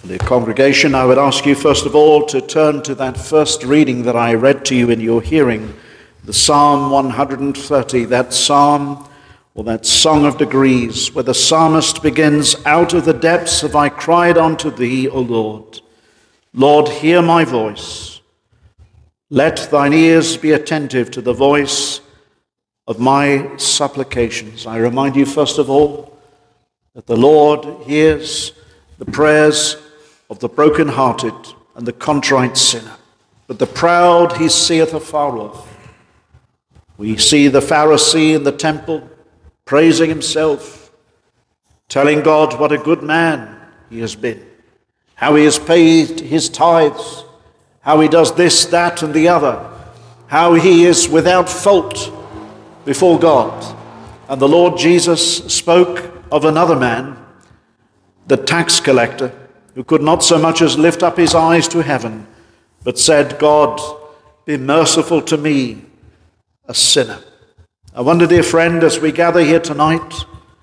The congregation, I would ask you first of all to turn to that first reading that I read to you in your hearing, the Psalm 130, that psalm or that song of degrees, where the psalmist begins, "Out of the depths have I cried unto thee, O Lord. Lord, hear my voice. Let thine ears be attentive to the voice of my supplications." I remind you first of all that the Lord hears the prayers of the broken-hearted and the contrite sinner, but the proud he seeth afar off. We see the Pharisee in the temple praising himself, telling God what a good man he has been, how he has paid his tithes, how he does this, that, and the other, how he is without fault before God. And the Lord Jesus spoke of another man, the tax collector, who could not so much as lift up his eyes to heaven, but said, "God, be merciful to me, a sinner." I wonder, dear friend, as we gather here tonight,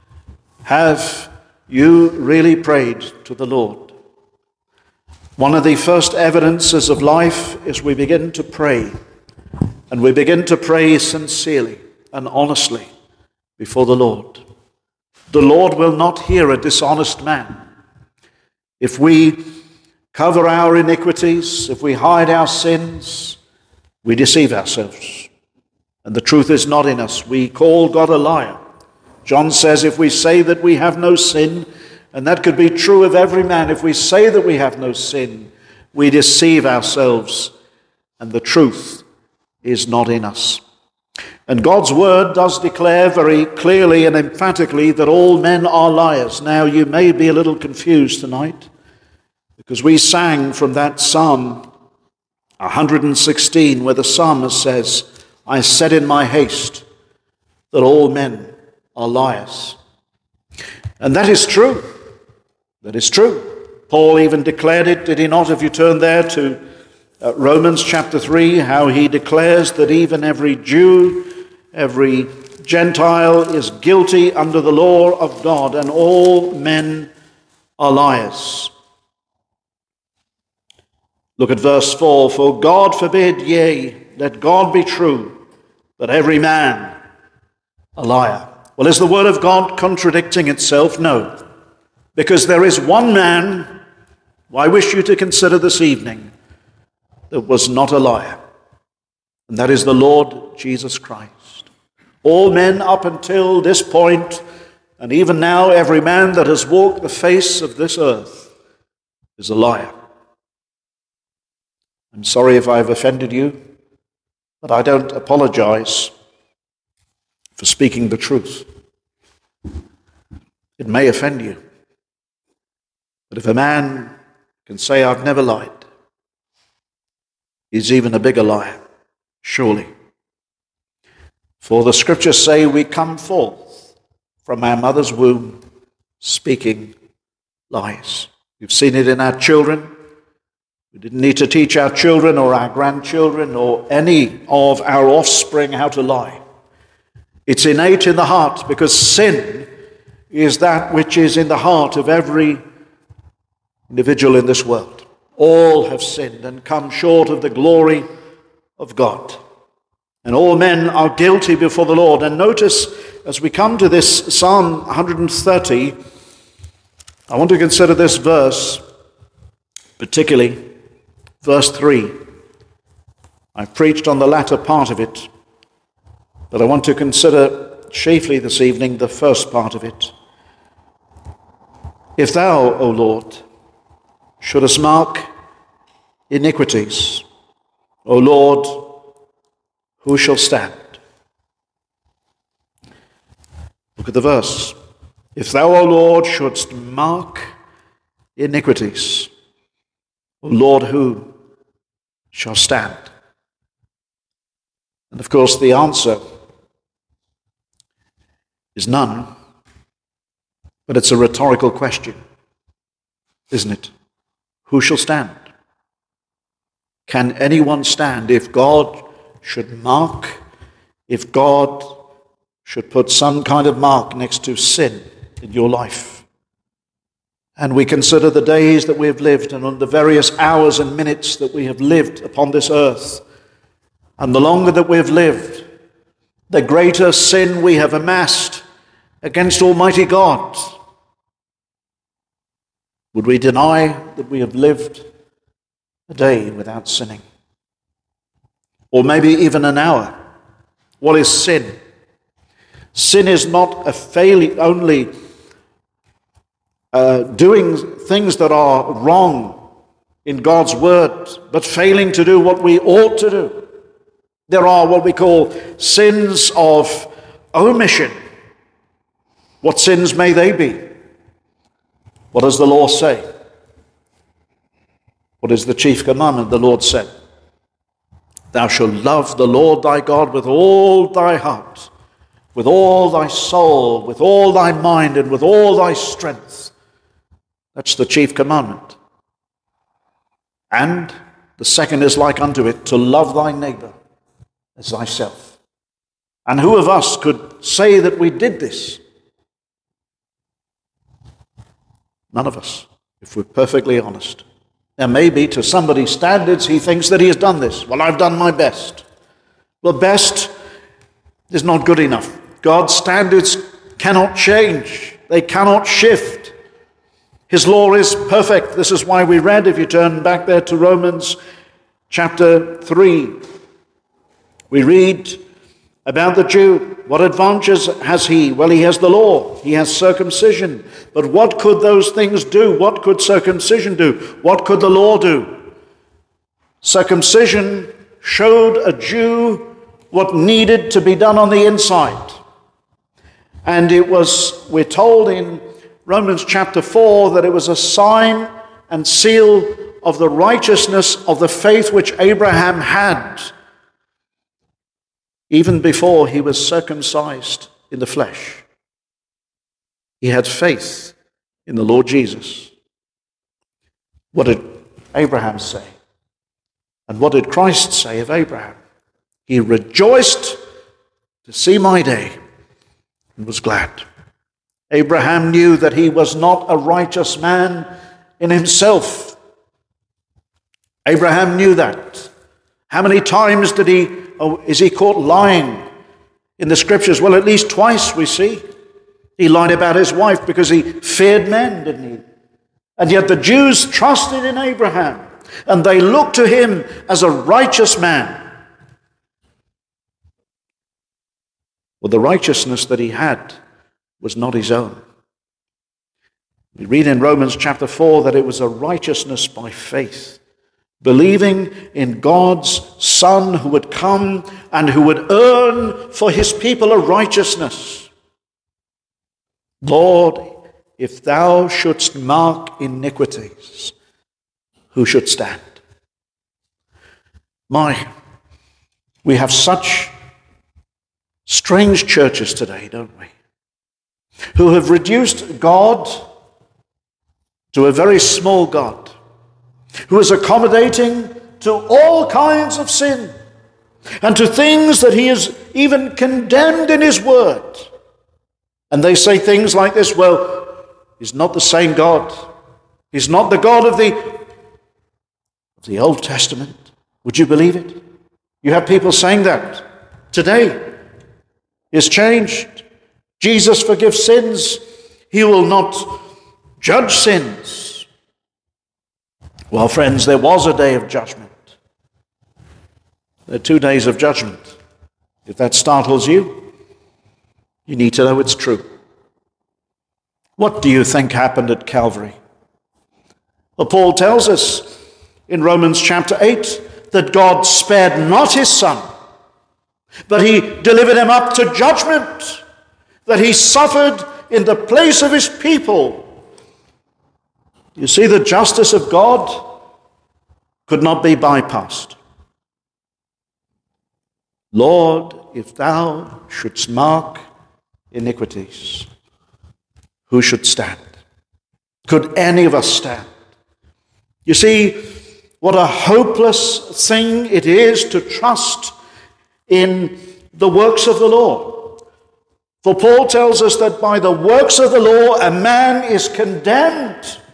have you really prayed to the Lord? One of the first evidences of life is we begin to pray, and we begin to pray sincerely and honestly before the Lord. The Lord will not hear a dishonest man. If we cover our iniquities, if we hide our sins, we deceive ourselves, and the truth is not in us. We call God a liar. John says if we say that we have no sin, and that could be true of every man, if we say that we have no sin, we deceive ourselves, and the truth is not in us. And God's word does declare very clearly and emphatically that all men are liars. Now, you may be a little confused tonight, because we sang from that Psalm 116, where the psalmist says, "I said in my haste that all men are liars." And that is true. That is true. Paul even declared it, did he not? If you turn there to Romans chapter 3, how he declares that even every Jew, every Gentile is guilty under the law of God, and all men are liars. Look at verse 4. "For God forbid, yea, let God be true, but every man a liar." Well, is the word of God contradicting itself? No. Because there is one man, who I wish you to consider this evening, that was not a liar. And that is the Lord Jesus Christ. All men up until this point, and even now every man that has walked the face of this earth, is a liar. I'm sorry if I've offended you, but I don't apologize for speaking the truth. It may offend you, but if a man can say, "I've never lied," he's even a bigger liar, surely. For the scriptures say we come forth from our mother's womb speaking lies. You've seen it in our children. We didn't need to teach our children or our grandchildren or any of our offspring how to lie. It's innate in the heart, because sin is that which is in the heart of every individual in this world. All have sinned and come short of the glory of God. And all men are guilty before the Lord. And notice, as we come to this Psalm 130, I want to consider this verse, particularly verse 3. I've preached on the latter part of it, but I want to consider chiefly this evening the first part of it. "If thou, O Lord, shouldest mark iniquities, O Lord, who shall stand?" Look at the verse. "If thou, O Lord, shouldst mark iniquities, O Lord, who shall stand?" And of course the answer is none, but it's a rhetorical question, isn't it? Who shall stand? Can anyone stand if God should mark, if God should put some kind of mark next to sin in your life? and we consider the days that we have lived and on the various hours and minutes that we have lived upon this earth, and the longer that we have lived, the greater sin we have amassed against Almighty God, would we deny that we have lived a day without sinning? Or maybe even an hour? What is sin? Sin is not a failing only doing things that are wrong in God's word, but failing to do what we ought to do. There are what we call sins of omission. What sins may they be? What does the law say? What is the chief commandment? The Lord said, "Thou shalt love the Lord thy God with all thy heart, with all thy soul, with all thy mind, and with all thy strength." That's the chief commandment. And the second is like unto it, to love thy neighbor as thyself. And who of us could say that we did this? None of us, if we're perfectly honest. Now maybe to somebody's standards he thinks that he has done this. Well, I've done my best. Well, best is not good enough. God's standards cannot change. They cannot shift. His law is perfect. This is why we read, if you turn back there to Romans chapter 3, we read about the Jew. What advantages has he? Well, he has the law. He has circumcision. But what could those things do? What could circumcision do? What could the law do? Circumcision showed a Jew what needed to be done on the inside. And it was, we're told in Romans chapter 4, that it was a sign and seal of the righteousness of the faith which Abraham had, even before he was circumcised in the flesh. He had faith in the Lord Jesus. What did Abraham say? And what did Christ say of Abraham? He rejoiced to see my day and was glad. Abraham knew that he was not a righteous man in himself. Abraham knew that. How many times is he caught lying in the scriptures? Well, at least twice we see. He lied about his wife because he feared men, didn't he? And yet the Jews trusted in Abraham, and they looked to him as a righteous man. Well, the righteousness that he had was not his own. We read in Romans chapter 4 that it was a righteousness by faith, believing in God's Son who would come and who would earn for his people a righteousness. Lord, if thou shouldst mark iniquities, who should stand? We have such strange churches today, don't we? Who have reduced God to a very small God, who is accommodating to all kinds of sin and to things that he has even condemned in his word. And they say things like this, well, he's not the same God. He's not the God of the Old Testament. Would you believe it? You have people saying that today. Is changed. Jesus forgives sins. He will not judge sins. Well, friends, there was a day of judgment. There are 2 days of judgment. If that startles you, you need to know it's true. What do you think happened at Calvary? Well, Paul tells us in Romans chapter 8 that God spared not his Son, but he delivered him up to judgment, that he suffered in the place of his people. You see, the justice of God could not be bypassed. Lord, if thou shouldst mark iniquities, who should stand? Could any of us stand? You see, what a hopeless thing it is to trust in the works of the law. For Paul tells us that by the works of the law a man is condemned.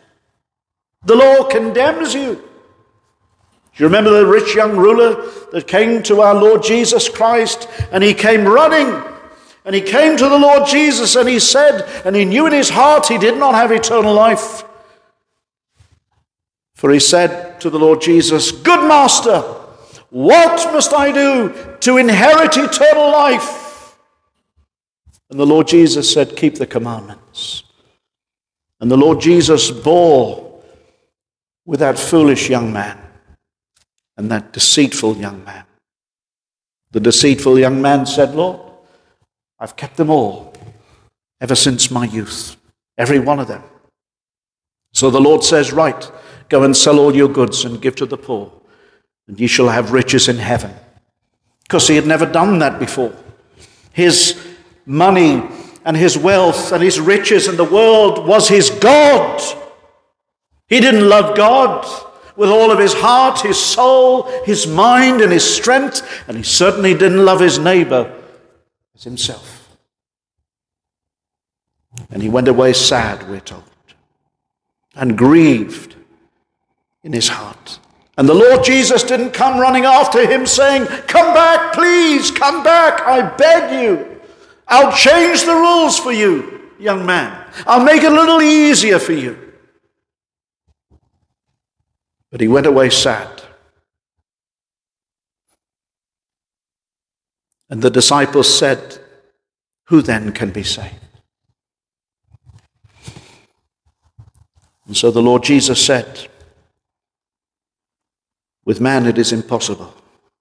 The law condemns you. Do you remember the rich young ruler that came to our Lord Jesus Christ, and he came running, and he came to the Lord Jesus, and he said, and he knew in his heart he did not have eternal life. For he said to the Lord Jesus, "Good master, what must I do to inherit eternal life?" And the Lord Jesus said, "Keep the commandments." And the Lord Jesus bore with that foolish young man and that deceitful young man. The deceitful young man said, "Lord, I've kept them all ever since my youth, every one of them." So the Lord says, "Right, go and sell all your goods and give to the poor, and ye shall have riches in heaven." Because he had never done that before. His money and his wealth and his riches in the world was his God. He didn't love God with all of his heart, his soul, his mind, and his strength, and he certainly didn't love his neighbor as himself. And he went away sad, we're told, and grieved in his heart. And the Lord Jesus didn't come running after him saying, "Come back, please, come back, I beg you. I'll change the rules for you, young man. I'll make it a little easier for you." But he went away sad. And the disciples said, "Who then can be saved?" And so the Lord Jesus said, "With man it is impossible,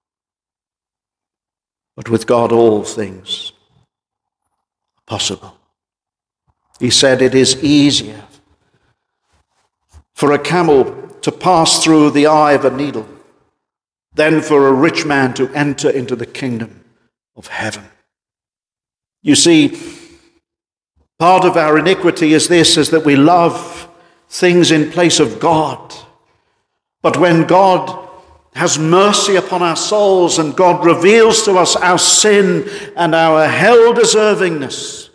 but with God all things are possible." He said, "It is easier for a camel to pass through the eye of a needle than for a rich man to enter into the kingdom of heaven." You see, part of our iniquity is that we love things in place of God. But when God has mercy upon our souls and God reveals to us our sin and our hell deservingness,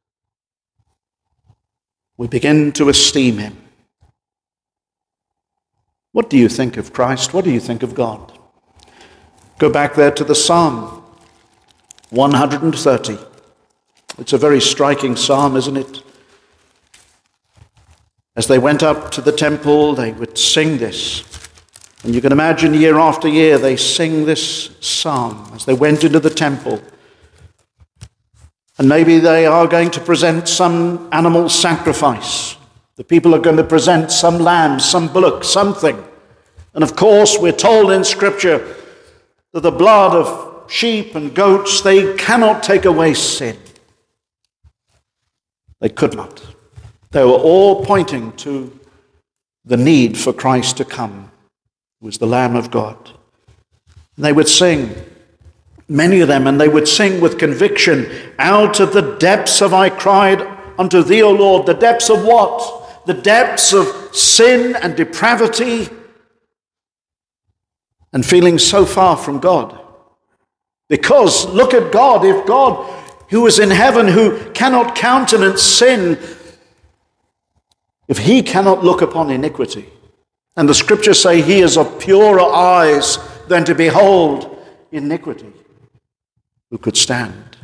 we begin to esteem him. What do you think of Christ? What do you think of God? Go back there to the Psalm 130. It's a very striking psalm, isn't it? As they went up to the temple, they would sing this. And you can imagine year after year they sing this psalm as they went into the temple. And maybe they are going to present some animal sacrifice. The people are going to present some lamb, some bullock, something. And of course, we're told in Scripture that the blood of sheep and goats, they cannot take away sin. They could not. They were all pointing to the need for Christ to come, who was the Lamb of God. And they would sing, many of them, and they would sing with conviction, "Out of the depths have I cried unto thee, O Lord." The depths of what? The depths of sin and depravity and feeling so far from God. Because look at God. If God, who is in heaven, who cannot countenance sin, if he cannot look upon iniquity, and the scriptures say he is of purer eyes than to behold iniquity, who could stand?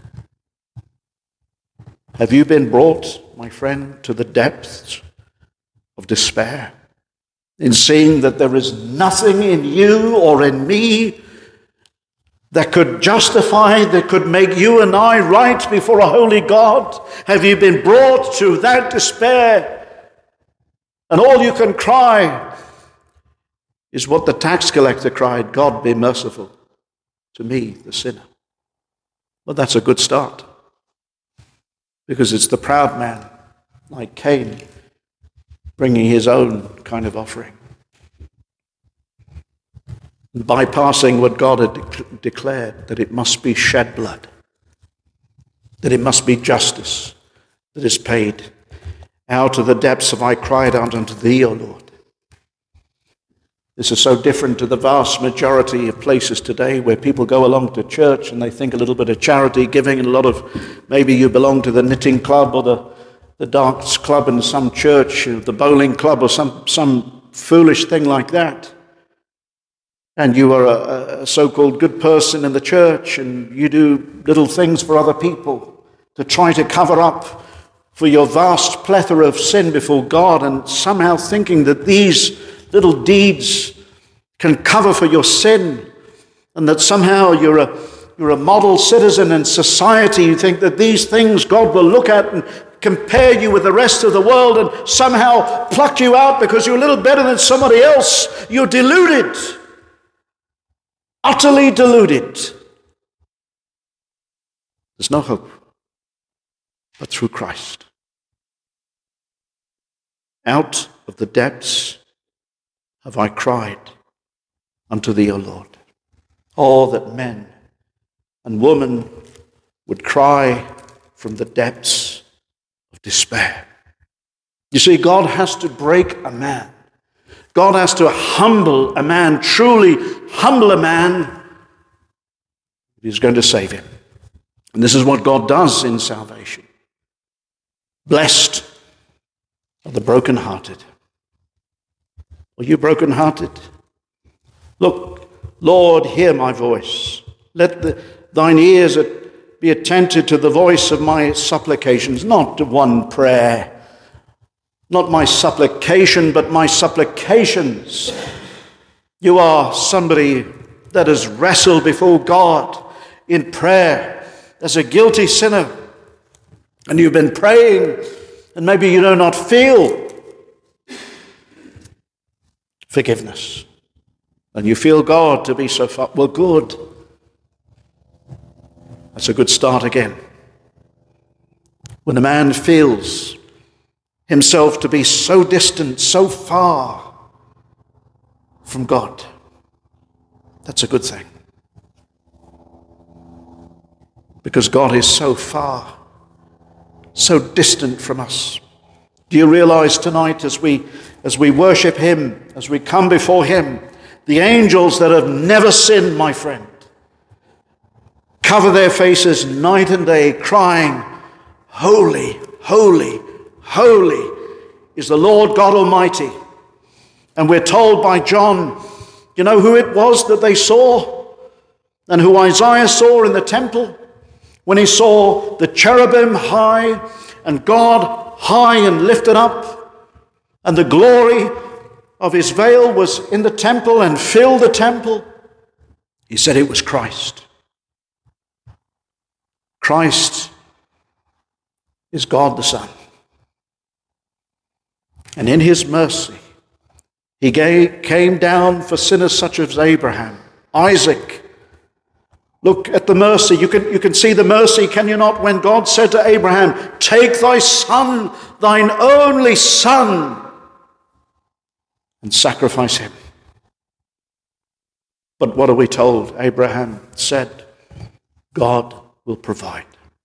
Have you been brought, my friend, to the depths of despair in seeing that there is nothing in you or in me that could justify, that could make you and I right before a holy God? Have you been brought to that despair? And all you can cry is what the tax collector cried, "God be merciful to me, the sinner." Well, that's a good start. Because it's the proud man, like Cain, bringing his own kind of offering. Bypassing what God had declared, that it must be shed blood, that it must be justice that is paid. "Out of the depths have I cried out unto thee, O Lord." This is so different to the vast majority of places today where people go along to church and they think a little bit of charity giving, and a lot of, maybe you belong to the knitting club or the darts club in some church, the bowling club or some foolish thing like that, and you are a so-called good person in the church, and you do little things for other people to try to cover up for your vast plethora of sin before God, and somehow thinking that these little deeds can cover for your sin, and that somehow you're a model citizen in society. You think that these things God will look at and compare you with the rest of the world and somehow pluck you out because you're a little better than somebody else. You're deluded. Utterly deluded. There's no hope but through Christ. Out of the depths have I cried unto thee, O Lord. Oh, that men and women would cry from the depths of despair. You see, God has to break a man. God has to humble a man, truly humble a man, if he's going to save him. And this is what God does in salvation. Blessed are the brokenhearted. Are you brokenhearted? Look, Lord, hear my voice. Let thine ears be attentive to the voice of my supplications, not to one prayer, not my supplication, but my supplications. You are somebody that has wrestled before God in prayer as a guilty sinner, and you've been praying, and maybe you do not feel forgiveness, and you feel God to be so far. Well, good. That's a good start again. When a man feels himself to be so distant, so far from God, that's a good thing. Because God is so far, so distant from us. Do you realize tonight as we worship him, as we come before him, the angels that have never sinned, my friend, cover their faces night and day crying, holy, holy, holy is the Lord God Almighty. And we're told by John, you know who it was that they saw and who Isaiah saw in the temple when he saw the cherubim high and God high and lifted up, and the glory of his veil was in the temple and filled the temple? He said it was Christ. Christ is God the Son. And in his mercy, he came down for sinners such as Abraham, Isaac. Look at the mercy. You can see the mercy, can you not, when God said to Abraham, take thy son, thine only son, and sacrifice him. But what are we told? Abraham said, God will provide.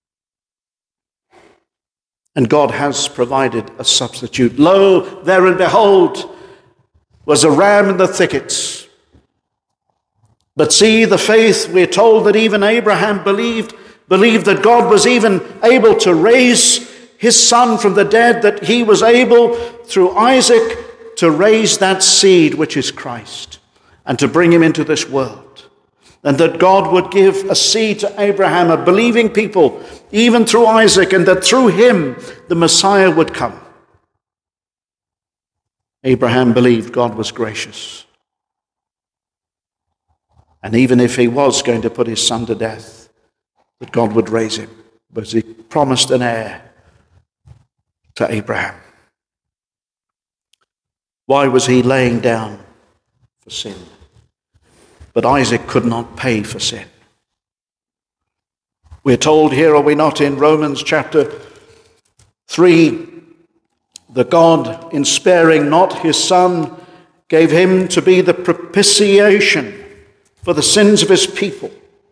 And God has provided a substitute. Lo, there and behold, was a ram in the thickets. But see, the faith, we're told that even Abraham believed that God was even able to raise his son from the dead, that he was able, through Isaac, to raise that seed, which is Christ, and to bring him into this world. And that God would give a seed to Abraham, a believing people, even through Isaac, and that through him the Messiah would come. Abraham believed God was gracious. And even if he was going to put his son to death, that God would raise him, because he promised an heir to Abraham. Why was he laying down for sin? But Isaac could not pay for sin. We're told here, are we not, in Romans chapter 3, that God, in sparing not his son, gave him to be the propitiation for the sins of his people.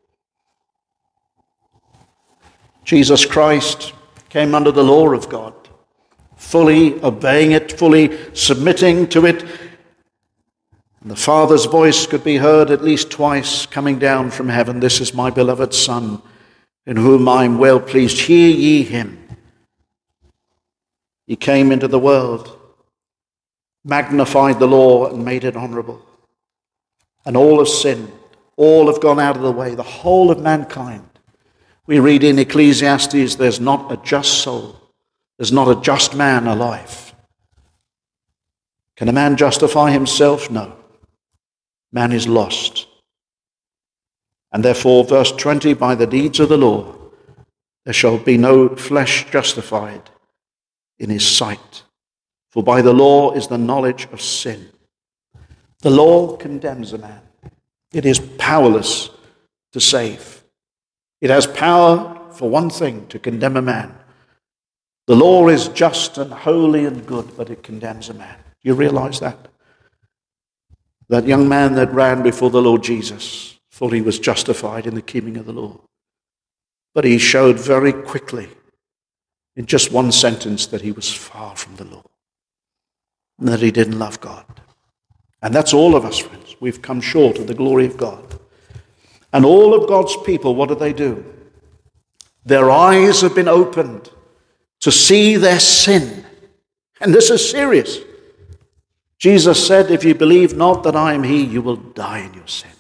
Jesus Christ came under the law of God, fully obeying it, fully submitting to it. And the Father's voice could be heard at least twice coming down from heaven. This is my beloved Son, in whom I am well pleased. Hear ye him. He came into the world magnified the law and made it honorable. And all have sinned. All have gone out of the way. The whole of mankind. We read in Ecclesiastes, there's not a just soul. There's not a just man alive. Can a man justify himself? No. Man is lost. And therefore, verse 20, by the deeds of the law, there shall be no flesh justified in his sight. For by the law is the knowledge of sin. The law condemns a man. It is powerless to save. It has power for one thing, to condemn a man. The law is just and holy and good, but it condemns a man. You realize that? That young man that ran before the Lord Jesus thought he was justified in the keeping of the law. But he showed very quickly, in just one sentence, that he was far from the law. And that he didn't love God. And that's all of us, friends. We've come short of the glory of God. And all of God's people, what do? Their eyes have been opened to see their sin. And this is serious. Jesus said, if you believe not that I am he, you will die in your sin.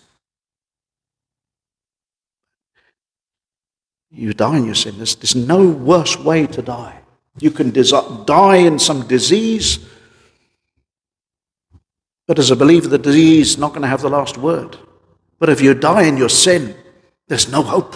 You die in your sin. There's no worse way to die. You can die in some disease, but as a believer, the disease is not going to have the last word. But if you die in your sin, there's no hope.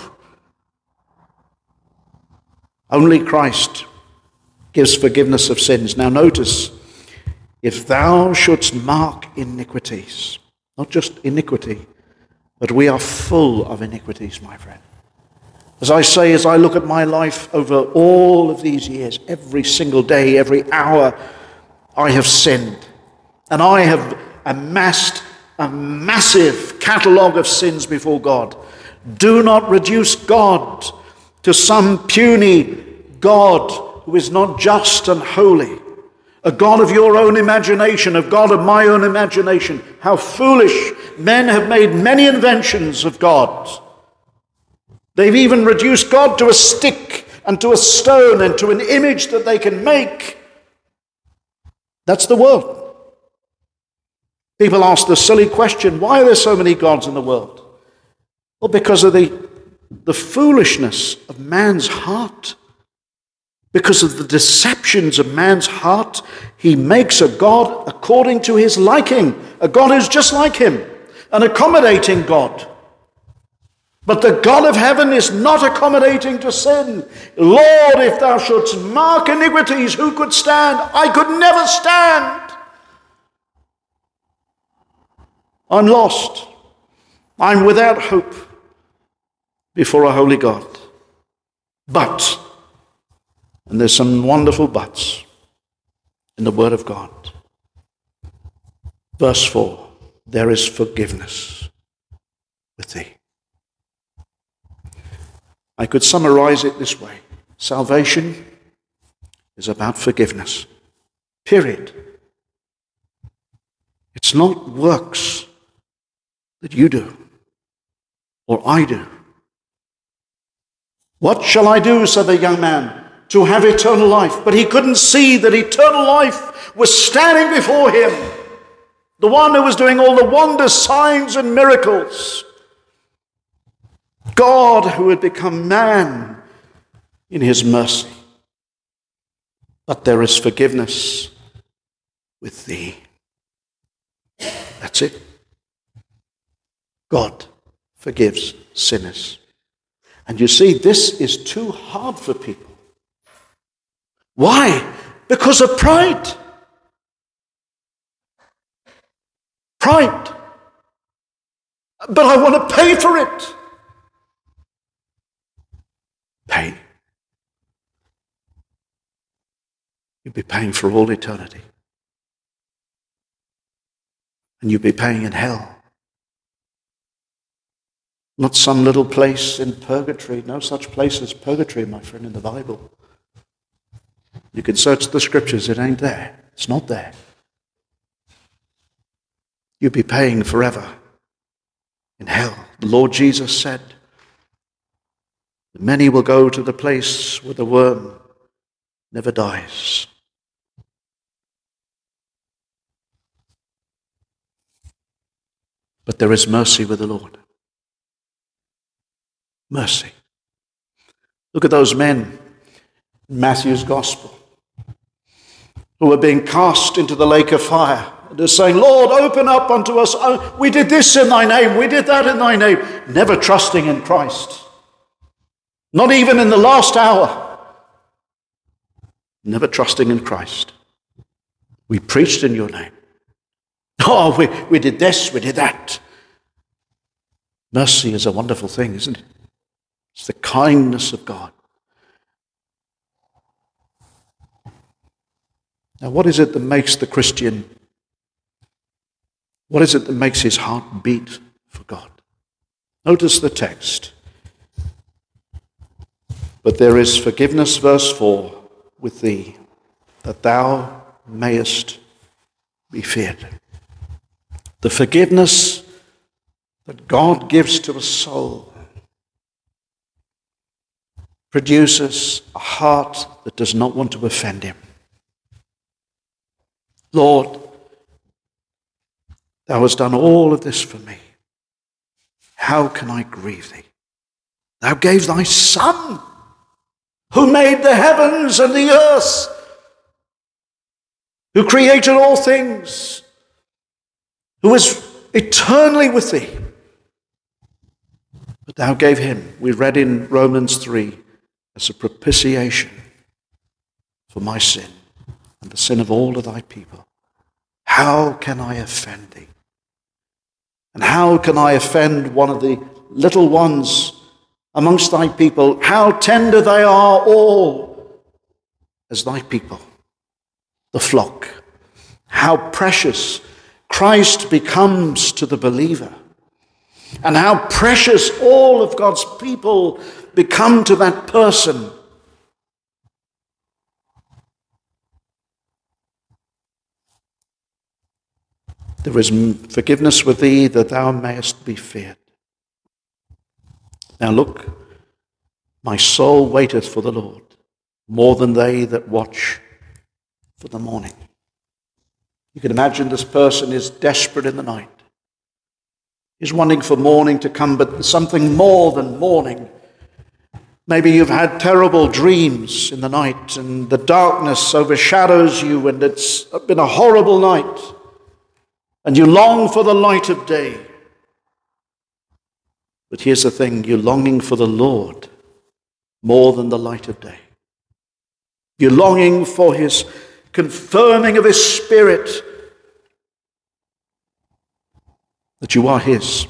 Only Christ gives forgiveness of sins. Now notice, if thou shouldst mark iniquities, not just iniquity, but we are full of iniquities, my friend. As I say, as I look at my life over all of these years, every single day, every hour, I have sinned. And I have amassed a massive catalogue of sins before God. Do not reduce God to some puny God who is not just and holy. A God of your own imagination, a God of my own imagination. How foolish. Men have made many inventions of God. They've even reduced God to a stick and to a stone and to an image that they can make. That's the world. People ask the silly question, why are there so many gods in the world? Well, because of the foolishness of man's heart. Because of the deceptions of man's heart, he makes a God according to his liking. A God who's just like him. An accommodating God. But the God of heaven is not accommodating to sin. Lord, if thou shouldst mark iniquities, who could stand? I could never stand. I'm lost. I'm without hope before a holy God. But, and there's some wonderful buts in the Word of God. Verse 4, there is forgiveness with thee. I could summarize it this way. Salvation is about forgiveness. Period. It's not works that you do or I do. What shall I do, said the young man, to have eternal life? But he couldn't see that eternal life was standing before him. The one who was doing all the wonders, signs and miracles. God who had become man in his mercy. But there is forgiveness with thee. That's it. God forgives sinners. And you see, this is too hard for people. Why? Because of pride. Pride. But I want to pay for it. Pay. You'll be paying for all eternity. And you'll be paying in hell. Not some little place in purgatory. No such place as purgatory, my friend, in the Bible. You can search the scriptures. It ain't there. It's not there. You'll be paying forever in hell. The Lord Jesus said, many will go to the place where the worm never dies. But there is mercy with the Lord. Mercy. Look at those men in Matthew's Gospel who were being cast into the lake of fire. They're saying, Lord, open up unto us. We did this in thy name. We did that in thy name. Never trusting in Christ. Not even in the last hour. Never trusting in Christ. We preached in your name. Oh, we did this, we did that. Mercy is a wonderful thing, isn't it? It's the kindness of God. Now, what is it that makes the Christian, what is it that makes his heart beat for God? Notice the text. But there is forgiveness, verse 4, with thee, that thou mayest be feared. The forgiveness that God gives to a soul produces a heart that does not want to offend him. Lord, thou hast done all of this for me. How can I grieve thee? Thou gavest thy Son, who made the heavens and the earth, who created all things, who is eternally with thee. But thou gave him, we read in Romans 3, as a propitiation for my sin and the sin of all of thy people. How can I offend thee? And how can I offend one of the little ones amongst thy people? How tender they are all as thy people, the flock. How precious Christ becomes to the believer. And how precious all of God's people become to that person. There is forgiveness with thee that thou mayest be feared. Now look, my soul waiteth for the Lord, more than they that watch for the morning. You can imagine this person is desperate in the night. He's wanting for morning to come, but something more than morning. Maybe you've had terrible dreams in the night and the darkness overshadows you and it's been a horrible night and you long for the light of day. But here's the thing, you're longing for the Lord more than the light of day. You're longing for his confirming of his Spirit that you are his.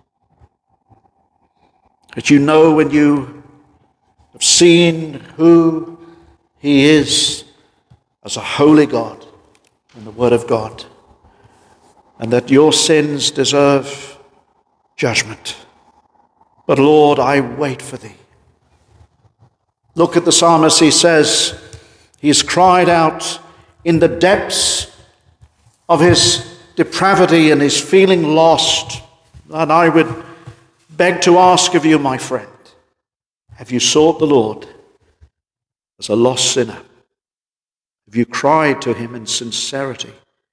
That you know when you have seen who he is as a holy God in the Word of God, and that your sins deserve judgment. But Lord, I wait for thee. Look at the psalmist, he says, he's cried out in the depths of his depravity and his feeling lost. And I would beg to ask of you, my friend, have you sought the Lord as a lost sinner? Have you cried to him in sincerity?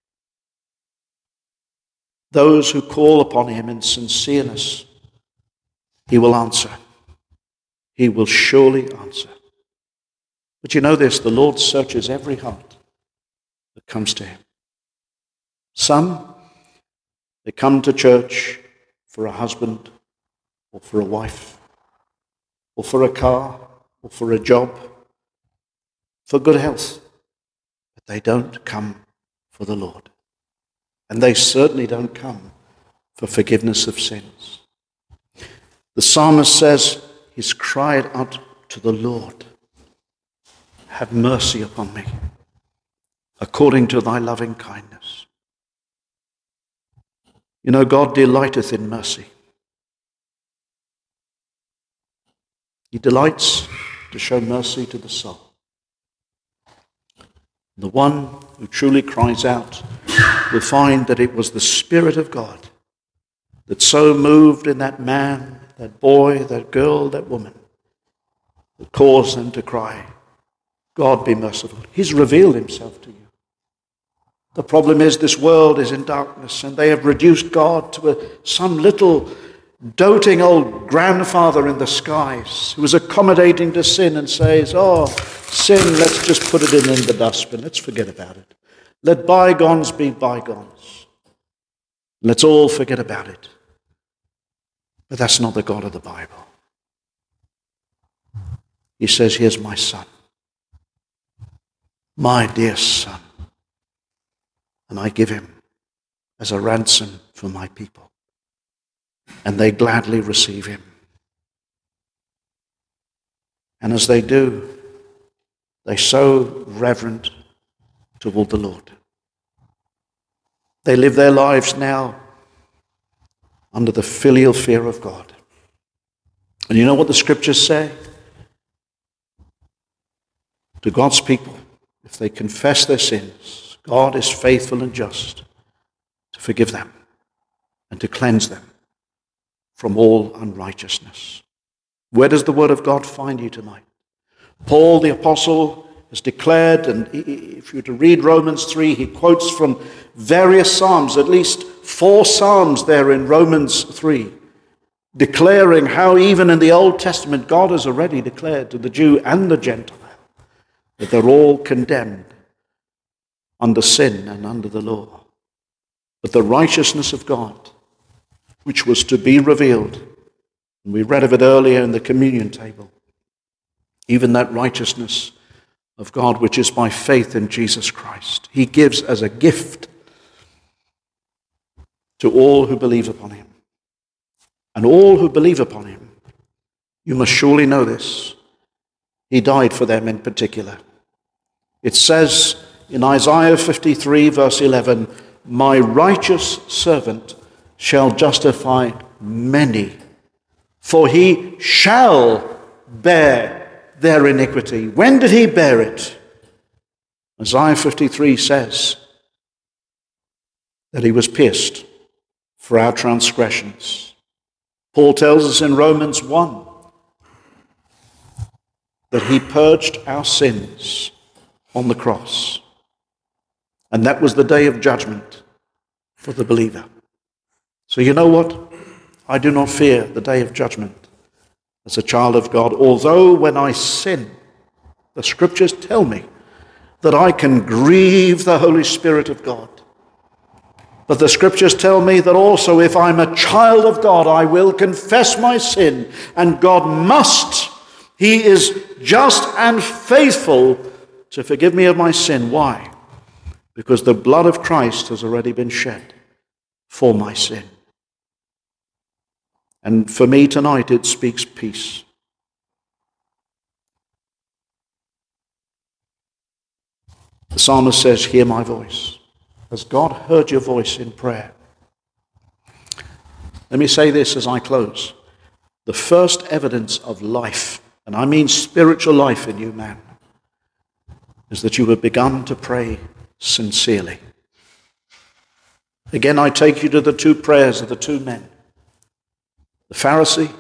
Those who call upon him in sincereness, he will answer. He will surely answer. But you know this, the Lord searches every heart that comes to him. Some, they come to church for a husband or for a wife or for a car or for a job, for good health. But they don't come for the Lord. And they certainly don't come for forgiveness of sins. The psalmist says he's cried out to the Lord, have mercy upon me, according to thy loving kindness. You know, God delighteth in mercy. He delights to show mercy to the soul. The one who truly cries out will find that it was the Spirit of God that so moved in that man, that boy, that girl, that woman, that caused them to cry, God be merciful. He's revealed himself to you. The problem is this world is in darkness, and they have reduced God to some little doting old grandfather in the skies who is accommodating to sin and says, oh, sin, let's just put it in the dustbin. Let's forget about it. Let bygones be bygones. Let's all forget about it. But that's not the God of the Bible. He says, here's my son, my dear son, and I give him as a ransom for my people. And they gladly receive him. And as they do, they sow reverent toward the Lord. They live their lives now under the filial fear of God. And you know what the scriptures say? To God's people, if they confess their sins, God is faithful and just to forgive them and to cleanse them from all unrighteousness. Where does the word of God find you tonight? Paul the apostle has declared, and if you were to read Romans 3, he quotes from various psalms, at least 4 psalms there in Romans 3, declaring how even in the Old Testament God has already declared to the Jew and the Gentile that they're all condemned under sin and under the law. But the righteousness of God, which was to be revealed, and we read of it earlier in the communion table, even that righteousness of God which is by faith in Jesus Christ, he gives as a gift to all who believe upon him. And all who believe upon him, you must surely know this, he died for them in particular. It says in Isaiah 53 verse 11, my righteous servant shall justify many, for he shall bear their iniquity. When did he bear it? Isaiah 53 says that he was pierced for our transgressions. Paul tells us in Romans 1 that he purged our sins on the cross. And that was the day of judgment for the believer. So you know what? I do not fear the day of judgment as a child of God, although when I sin, the scriptures tell me that I can grieve the Holy Spirit of God. But the scriptures tell me that also if I'm a child of God, I will confess my sin, and God must. He is just and faithful to forgive me of my sin. Why? Because the blood of Christ has already been shed for my sin. And for me tonight, it speaks peace. The psalmist says, hear my voice. Has God heard your voice in prayer? Let me say this as I close. The first evidence of life, and I mean spiritual life in you, man, is that you have begun to pray sincerely. Again, I take you to the 2 prayers of the 2 men. The Pharisee,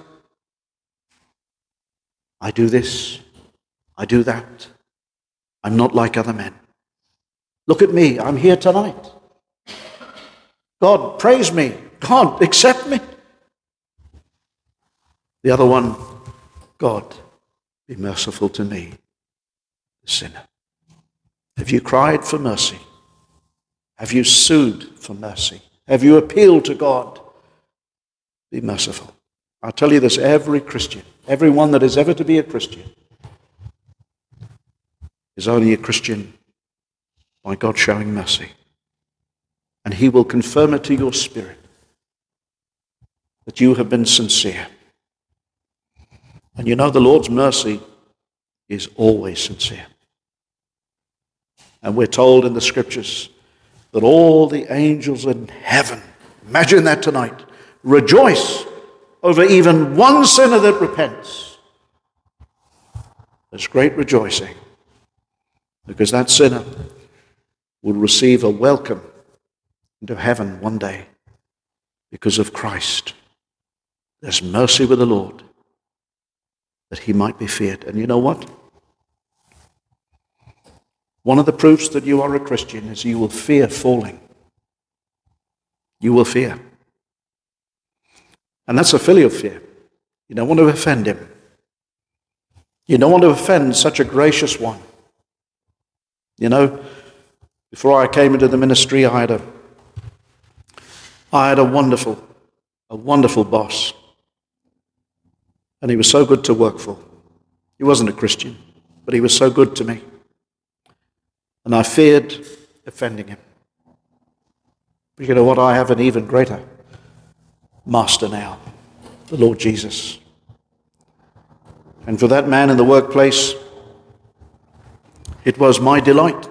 I do this, I do that. I'm not like other men. Look at me, I'm here tonight. God, praise me. God, accept me. The other one, God, be merciful to me, the sinner. Have you cried for mercy? Have you sued for mercy? Have you appealed to God? Be merciful. I'll tell you this, every Christian, everyone that is ever to be a Christian, is only a Christian by God showing mercy. And he will confirm it to your spirit that you have been sincere. And you know the Lord's mercy is always sincere. And we're told in the scriptures that all the angels in heaven, imagine that tonight, rejoice over even one sinner that repents. There's great rejoicing because that sinner will receive a welcome into heaven one day because of Christ. There's mercy with the Lord that he might be feared. And you know what? One of the proofs that you are a Christian is you will fear falling. You will fear. And that's a filial fear. You don't want to offend him. You don't want to offend such a gracious one. You know, before I came into the ministry, I had a wonderful boss. And he was so good to work for. He wasn't a Christian, but he was so good to me. And I feared offending him. But you know what? I have an even greater master now, the Lord Jesus. And for that man in the workplace, it was my delight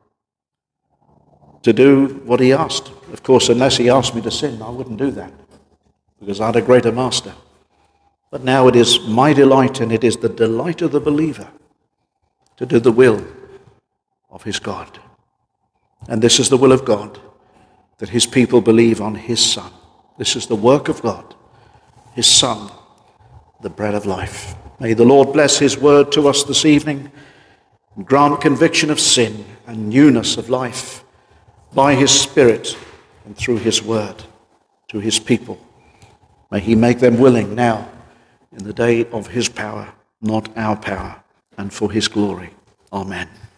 to do what he asked. Of course, unless he asked me to sin, I wouldn't do that, because I had a greater master. But now it is my delight, and it is the delight of the believer to do the will of his God. And this is the will of God, that his people believe on his Son. This is the work of God, his Son, the bread of life. May the Lord bless his word to us this evening and grant conviction of sin and newness of life by his Spirit and through his word to his people. May he make them willing now in the day of his power, not our power, and for his glory. Amen.